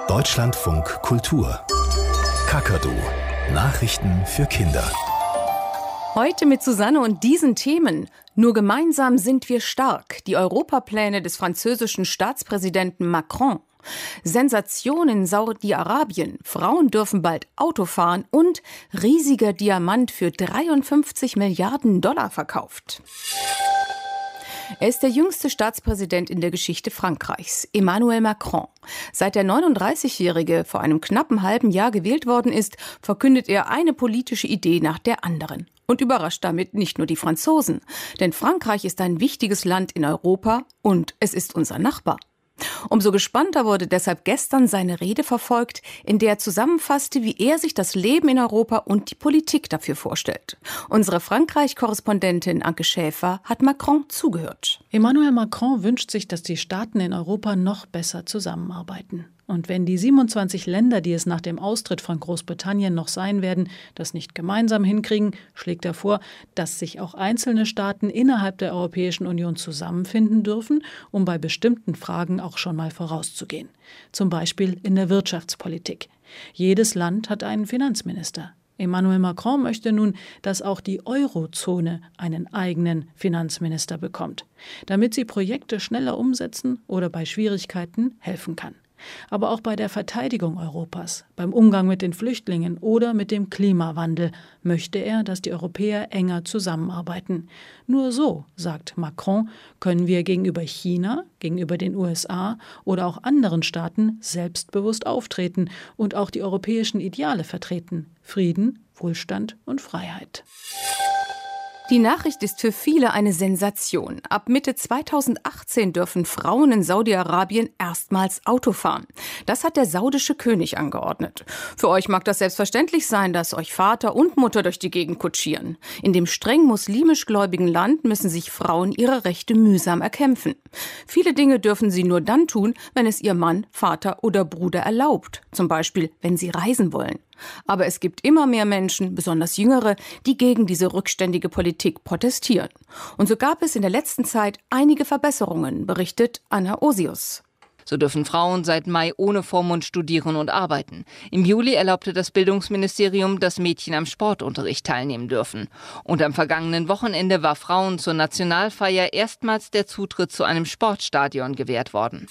Deutschlandfunk Kultur. Kakadu. Nachrichten für Kinder. Heute mit Susanne und diesen Themen. Nur gemeinsam sind wir stark. Die Europapläne des französischen Staatspräsidenten Macron. Sensation in Saudi-Arabien. Frauen dürfen bald Auto fahren und riesiger Diamant für 53 Milliarden Dollar verkauft. Er ist der jüngste Staatspräsident in der Geschichte Frankreichs, Emmanuel Macron. Seit der 39-Jährige vor einem knappen halben Jahr gewählt worden ist, verkündet er eine politische Idee nach der anderen. Und überrascht damit nicht nur die Franzosen. Denn Frankreich ist ein wichtiges Land in Europa und es ist unser Nachbar. Umso gespannter wurde deshalb gestern seine Rede verfolgt, in der er zusammenfasste, wie er sich das Leben in Europa und die Politik dafür vorstellt. Unsere Frankreich-Korrespondentin Anke Schäfer hat Macron zugehört. Emmanuel Macron wünscht sich, dass die Staaten in Europa noch besser zusammenarbeiten. Und wenn die 27 Länder, die es nach dem Austritt von Großbritannien noch sein werden, das nicht gemeinsam hinkriegen, schlägt er vor, dass sich auch einzelne Staaten innerhalb der Europäischen Union zusammenfinden dürfen, um bei bestimmten Fragen auch schon mal vorauszugehen. Zum Beispiel in der Wirtschaftspolitik. Jedes Land hat einen Finanzminister. Emmanuel Macron möchte nun, dass auch die Eurozone einen eigenen Finanzminister bekommt, damit sie Projekte schneller umsetzen oder bei Schwierigkeiten helfen kann. Aber auch bei der Verteidigung Europas, beim Umgang mit den Flüchtlingen oder mit dem Klimawandel möchte er, dass die Europäer enger zusammenarbeiten. Nur so, sagt Macron, können wir gegenüber China, gegenüber den USA oder auch anderen Staaten selbstbewusst auftreten und auch die europäischen Ideale vertreten: Frieden, Wohlstand und Freiheit. Die Nachricht ist für viele eine Sensation. Ab Mitte 2018 dürfen Frauen in Saudi-Arabien erstmals Auto fahren. Das hat der saudische König angeordnet. Für euch mag das selbstverständlich sein, dass euch Vater und Mutter durch die Gegend kutschieren. In dem streng muslimisch gläubigen Land müssen sich Frauen ihre Rechte mühsam erkämpfen. Viele Dinge dürfen sie nur dann tun, wenn es ihr Mann, Vater oder Bruder erlaubt. Zum Beispiel, wenn sie reisen wollen. Aber es gibt immer mehr Menschen, besonders Jüngere, die gegen diese rückständige Politik protestieren. Und so gab es in der letzten Zeit einige Verbesserungen, berichtet Anna Osius. So dürfen Frauen seit Mai ohne Vormund studieren und arbeiten. Im Juli erlaubte das Bildungsministerium, dass Mädchen am Sportunterricht teilnehmen dürfen. Und am vergangenen Wochenende war Frauen zur Nationalfeier erstmals der Zutritt zu einem Sportstadion gewährt worden.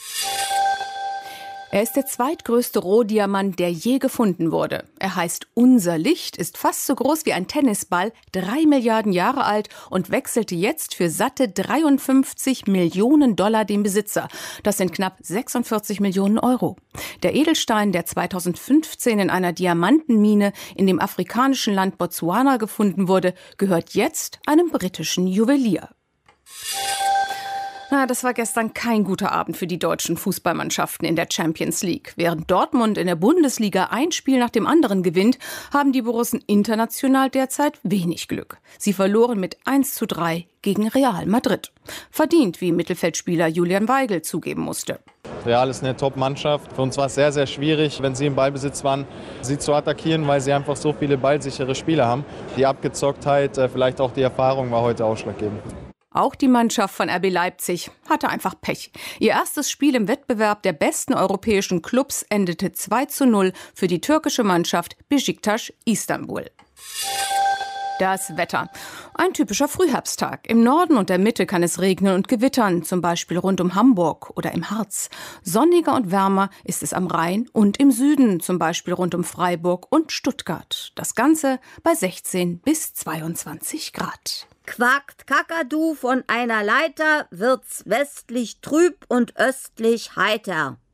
Er ist der zweitgrößte Rohdiamant, der je gefunden wurde. Er heißt Unser Licht, ist fast so groß wie ein Tennisball, 3 Milliarden Jahre alt und wechselte jetzt für satte 53 Millionen Dollar den Besitzer. Das sind knapp 46 Millionen Euro. Der Edelstein, der 2015 in einer Diamantenmine in dem afrikanischen Land Botswana gefunden wurde, gehört jetzt einem britischen Juwelier. Das war gestern kein guter Abend für die deutschen Fußballmannschaften in der Champions League. Während Dortmund in der Bundesliga ein Spiel nach dem anderen gewinnt, haben die Borussen international derzeit wenig Glück. Sie verloren mit 1:3 gegen Real Madrid. Verdient, wie Mittelfeldspieler Julian Weigl zugeben musste. Real ist eine Top-Mannschaft. Für uns war es sehr, sehr schwierig, wenn sie im Ballbesitz waren, sie zu attackieren, weil sie einfach so viele ballsichere Spieler haben. Die Abgezocktheit, vielleicht auch die Erfahrung war heute ausschlaggebend. Auch die Mannschaft von RB Leipzig hatte einfach Pech. Ihr erstes Spiel im Wettbewerb der besten europäischen Clubs endete 2:0 für die türkische Mannschaft Beşiktaş Istanbul. Das Wetter. Ein typischer Frühherbsttag. Im Norden und der Mitte kann es regnen und gewittern, zum Beispiel rund um Hamburg oder im Harz. Sonniger und wärmer ist es am Rhein und im Süden, zum Beispiel rund um Freiburg und Stuttgart. Das Ganze bei 16 bis 22 Grad. Quakt Kakadu von einer Leiter, wird's westlich trüb und östlich heiter.